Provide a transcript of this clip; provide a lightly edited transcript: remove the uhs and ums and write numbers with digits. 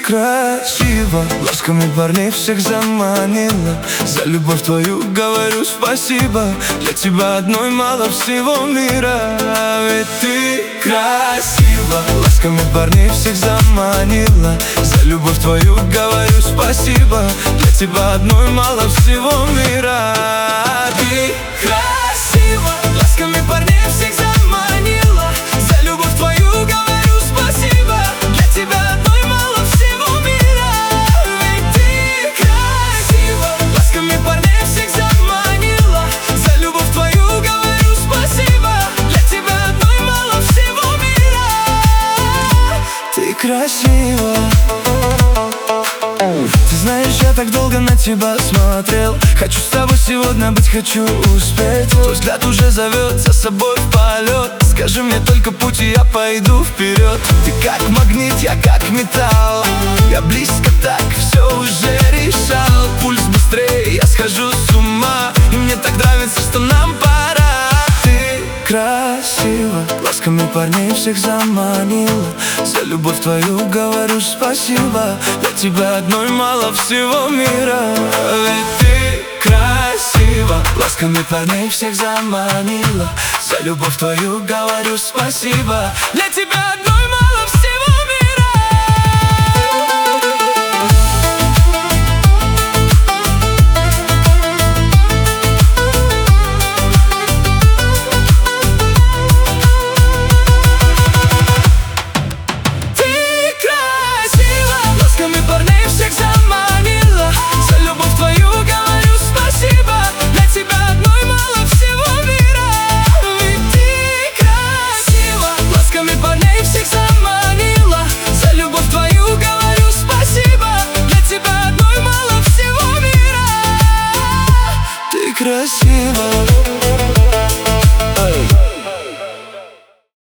красива, ласками парней всех заманила. За любовь твою говорю спасибо, для тебя одной мало всего мира. Ведь ты красива, ласками парней всех заманила. За любовь твою говорю спасибо, для тебя одной мало всего мира. Ты красива, ласками парней всех заманила. За любовь твою говорю спасибо, для тебя одной мало всего мира. Ведь ты красива, ласками парней всех заманила. За любовь твою говорю спасибо, для тебя одной мало всего мира. Ты красива. Ты знаешь, я так долго на тебя смотрел. Хочу с тобой сегодня быть, хочу успеть. Твой взгляд уже зовет за собой в полет. Скажи мне только путь, и я пойду вперед. Ты как магнит, я как металл. Я близко так, все уже решал. Пульс быстрее, я схожу с ума. И мне так нравится, что нам пора. Ты красива, ласками парней всех заманила. За любовь твою говорю спасибо, для тебя одной мало всего мира. Ведь ты красива, ласками парней всех заманила. За любовь твою говорю спасибо, для тебя одной мало всего мира. Ты красива, ласками парней всех заманила. За любовь твою говорю спасибо, для тебя одной мало всего мира. Ведь ты красива, ласками парней всех заманила. За любовь твою говорю спасибо, для тебя одной мало всего мира. Ты красива.